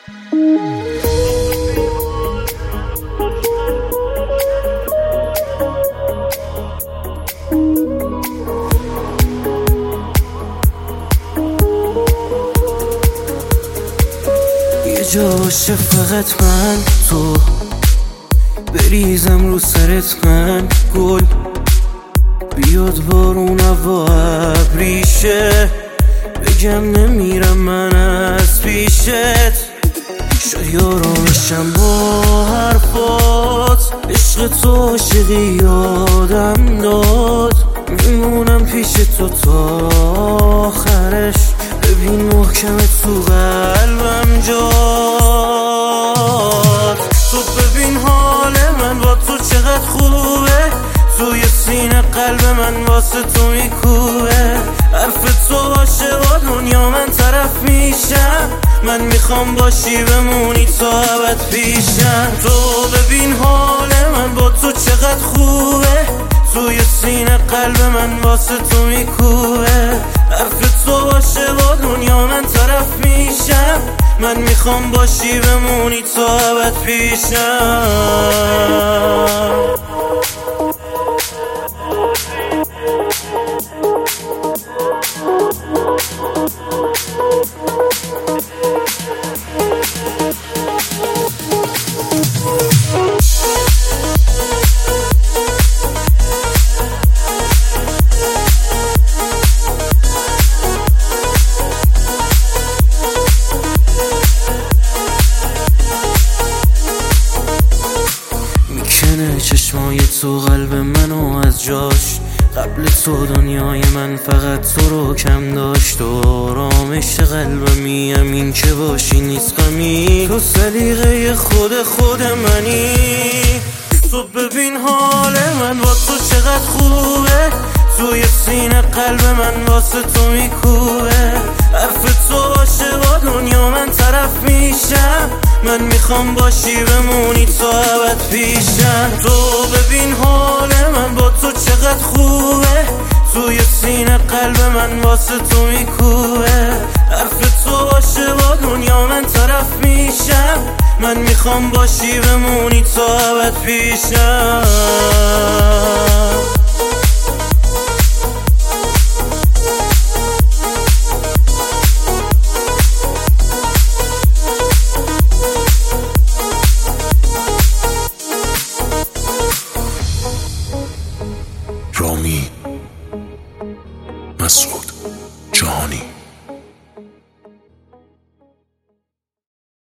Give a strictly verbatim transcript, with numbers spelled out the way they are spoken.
یه جا باشه فقط من تو، بریزم رو سرت من گل، بیاد بارون و ابریشه، بگم نمیرم من از پیشت. شاید آرامشم با حرفات، عشق تو عاشقی یادم داد، میمونم پیش تو تا آخرش، ببین محکم تو قلبم جاد. تو ببین حال من با تو چقدر خوبه، توی سینه قلب من واسه تو میکوبه، حرف تو باشه با دنیا من طرف میشم، من میخوام باشی بمونی تا ابد پیشم. تو ببین حال من با تو چقدر خوبه، توی سینه قلب من واسه تو میکوبه، حرف تو باشه با دنیا من طرف میشم، من میخوام باشی بمونی تا ابد پیشم. چشمای تو قلب منو از جاش، قبل تو دنیای من فقط تو رو کم داشت، و آرامش قلبمی همین که باشی نیست غمی، تو سلیقه خود خود منی. تو ببین حال من با تو چقدر خوبه، توی سینه قلب من واسه تو میکوبه، حرف تو باشه با دنیا من طرف میشم، من میخوام باشی بمونی تا ابد پیشم. تو ببین حال من با تو چقدر خوبه، توی سینه قلب من واسه تو میکوبه، حرف تو باشه با دنیا من طرف میشم، من میخوام باشی بمونی تا ابد پیشم.